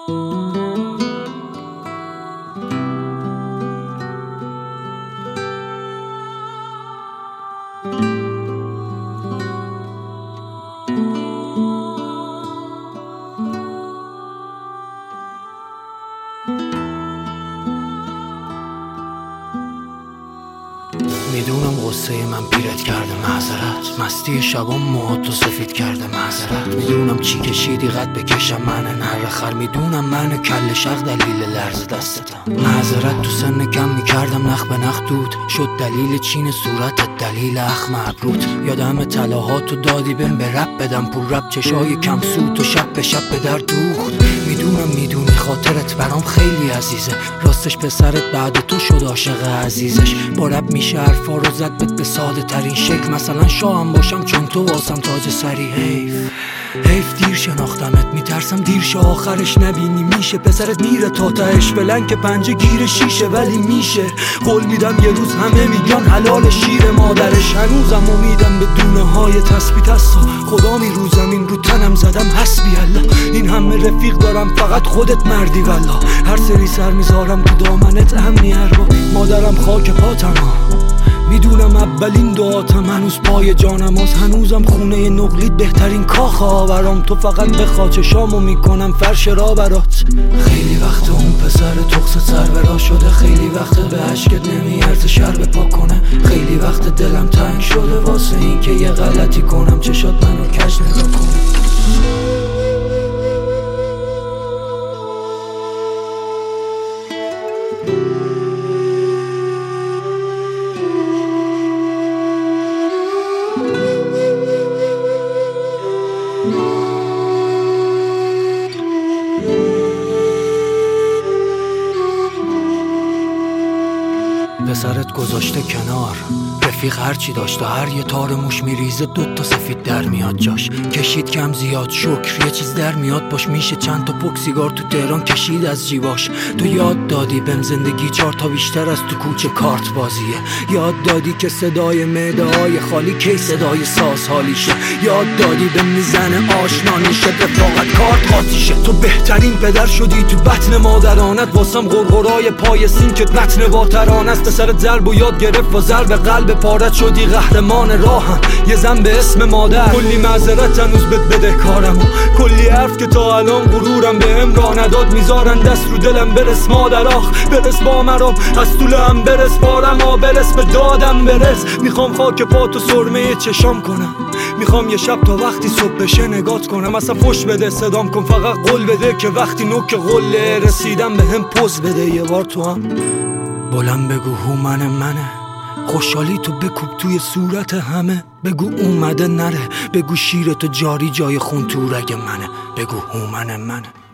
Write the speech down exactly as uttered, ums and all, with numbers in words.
میدونم غصه من پیرت کرده معذرت، مستی شبام موهاتو سفید کرده معذرت. میدونم چی کشیدی قد بکشم من نره خر، میدونم من کل شق دلیل لرز دستتم. معذرت تو سن کم میکردم نخ به نخ دود شد دلیل چین صورتت، دلیل اخم ابروت. یادم طلاهاتو دادی بهم به رب بدم پول رب چشای کم سود و شب به شب به در دوخت. میدونم میدونی خاطرت برام خیلی عزیزه، راستش پسرت بعد تو شد عاشق عزیزش. با رب میشه حرفا رو زد بهت به ساده ترین شکل، مثلا شاهم باشم چون تو واسم تاج سری. حیف حیف دیر شناختمت، میترسم دیر شه آخرش نبینی. میشه پسرت میره تا تهش فلنگ که پنجه گیر شیشه، ولی میشه قول میدم یه روز همه میگن حلال شیر مادرش. هنوزم امیدم به دونه های تثبیت هستا، خدا می رو زمین رو تنم زدم حسبی الله. این همه رفیق دارم فقط خودت مردی والله، هر سری سر میذارم تو دامنت امنی اربا. مادرم خاک پاتم میدونم اولین دعاتم هنوز پای جانم هست، هنوزم خونه نقلیت بهترین کاخ آورام. تو فقط به خاچ شامو میکنم فرش را برات. خیلی وقت اون پسر تخص سر برا شده، خیلی وقت به عشقت نمیارزه شر بپا کنه. خیلی وقت دلم تنگ شده واسه این که یه غلطی کنم چشات منو کج نگاه کنه. پسرت گذاشته کنار، رفیق هرچی داشت و هر یه تار موش میریزه دوتا سفید در میاد جاش. کشید کم زیاد شکر یه چیز در میاد باش، میشه چند تا پک سیگار تو تهران کشید از جیباش. تو یاد دادی بهم زندگی چهار تا بیشتر از تو کوچه کارت بازیه. یاد دادی که صدای معده های خالی کی صدای ساز حالیشه. یاد دادی به میزن آشنا نیشه رفاقت کارت قاطیشه. تو بهترین پدر شدی تو بطن مادرانت، واسم غرغرای پای سینکت متن با ترانست. پسرت ضرب و یاد گرفت و ضرب قلب پارت شدی قهرمان راهم، یه زن به اسم مادر. کلی معذرت هنوز بهت بده کارم و کلی حرف که تا الان غرورم به هم راه نداد. میذارن دست رو دلم برس مادر آخ برس با مرام، از طولم برس بارم ها برس به دادم برس. میخوام خاک پاتو سرمه چشام کنم، میخوام یه شب تا وقتی صبح بشه نگات کنم. اصلا فش بده صدام کن فقط قول بده که وقتی نوک قله رسیدم به هم پوز بده. یه بار تو هم بلند بگو هومن منه، خوشحالی تو بکوب توی صورت همه. بگو اومده نره، بگو شیر تو جاری جای خون تو رگ منه. بگو هومن منه.